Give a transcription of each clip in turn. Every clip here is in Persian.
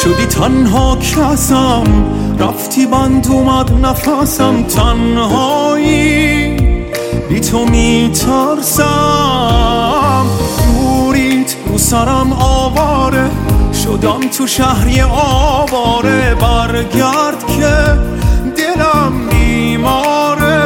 شدی تنها کسم، رفتی بند اومد نفسم، تنهایی بی تو میترسم، دوریت رو سرم آواره، شدم تو شهری آواره، برگرد که دلم بیماره.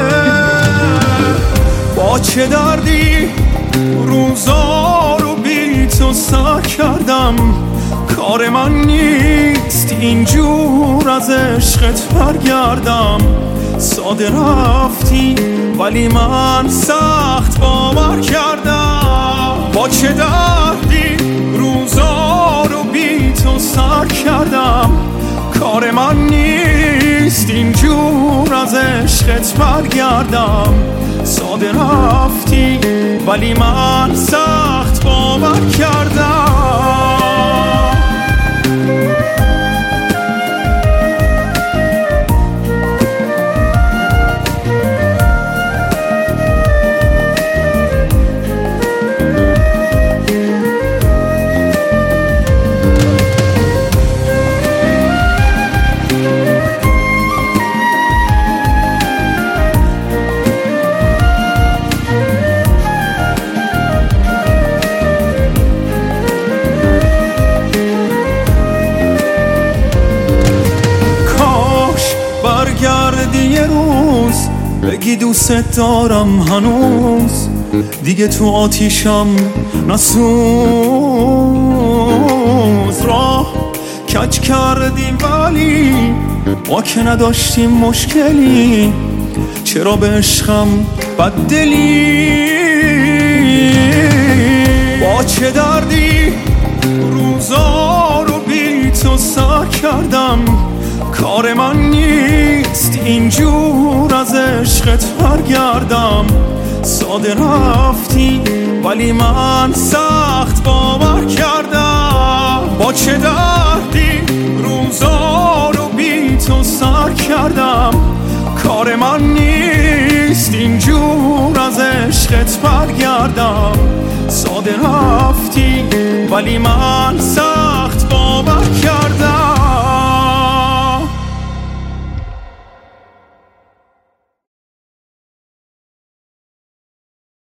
با چه دردی روزا رو بی تو سر کردم، کار من نیست اینجور از عشقت برگردم. ساده رفتی ولی من سخت باور کردم. با چه دردی روزا رو بی تو سر کردم، کار من نیست اینجور از عشقت برگردم. ساده رفتی ولی من سخت باور کردم. برگردی یه روز بگی دوست دارم هنوز، دیگه تو آتیشم نسوز. راه کج کردیم ولی ما که نداشتیم مشکلی، چرا به عشقم بددلی؟ با چه دردی روزا رو بی تو سر کردم، کار من نیست اینجور از عشقت برگردم. ساده رفتی ولی من سخت باور کردم. با چه دردی روزا رو بی تو سر کردم، کار من نیست اینجور از عشقت برگردم. ساده رفتی ولی من سخت باور کردم.